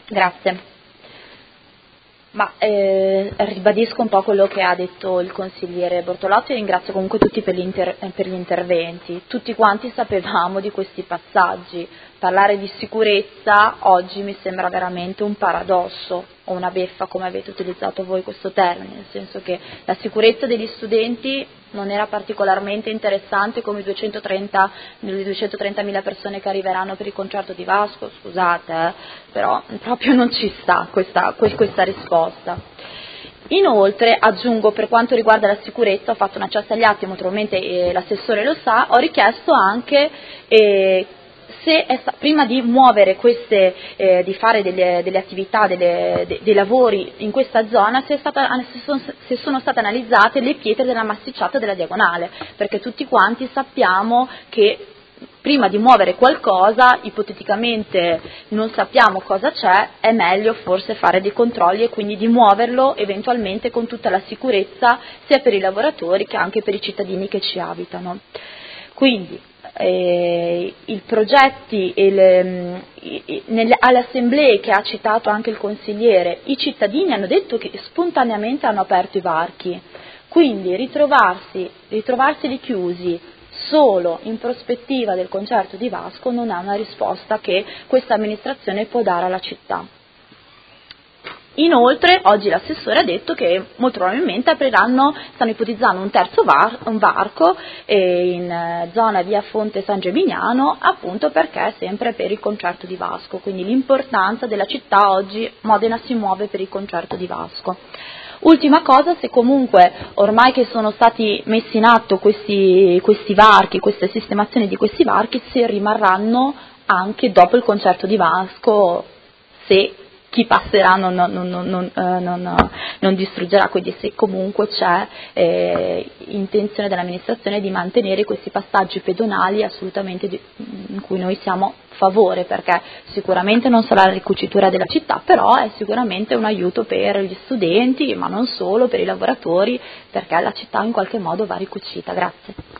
Grazie. Ribadisco un po' quello che ha detto il consigliere Bortolotto e ringrazio comunque tutti per gli interventi. Tutti quanti sapevamo di questi passaggi. Parlare di sicurezza oggi mi sembra veramente un paradosso o una beffa, come avete utilizzato voi questo termine, nel senso che la sicurezza degli studenti non era particolarmente interessante come le 230.000 persone che arriveranno per il concerto di Vasco, scusate, però proprio non ci sta questa risposta. Inoltre aggiungo, per quanto riguarda la sicurezza, ho fatto una cessa agli atti, naturalmente l'assessore lo sa, ho richiesto anche prima di muovere di fare delle attività, dei lavori in questa zona, se sono state analizzate le pietre della massicciata della diagonale, perché tutti quanti sappiamo che prima di muovere qualcosa, ipoteticamente non sappiamo cosa c'è, è meglio forse fare dei controlli e quindi di muoverlo eventualmente con tutta la sicurezza sia per i lavoratori che anche per i cittadini che ci abitano. Quindi i progetti alle assemblee che ha citato anche il consigliere, i cittadini hanno detto che spontaneamente hanno aperto i varchi, quindi ritrovarsi chiusi solo in prospettiva del concerto di Vasco non è una risposta che questa amministrazione può dare alla città. Inoltre oggi l'assessore ha detto che molto probabilmente stanno ipotizzando un terzo varco in zona via Fonte San Gemignano, appunto perché sempre per il concerto di Vasco, quindi l'importanza della città oggi, Modena si muove per il concerto di Vasco. Ultima cosa, se comunque ormai che sono stati messi in atto questi varchi, queste sistemazioni di questi varchi, se rimarranno anche dopo il concerto di Vasco, se chi passerà non distruggerà, quindi se comunque c'è intenzione dell'amministrazione di mantenere questi passaggi pedonali assolutamente in cui noi siamo a favore, perché sicuramente non sarà la ricucitura della città, però è sicuramente un aiuto per gli studenti, ma non solo, per i lavoratori, perché la città in qualche modo va ricucita. Grazie.